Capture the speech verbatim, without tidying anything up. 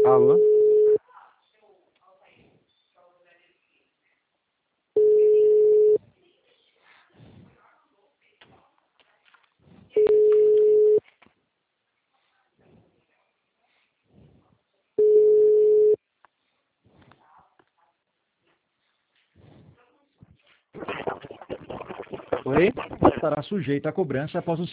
Alô? Oi? Estará sujeito à cobrança após o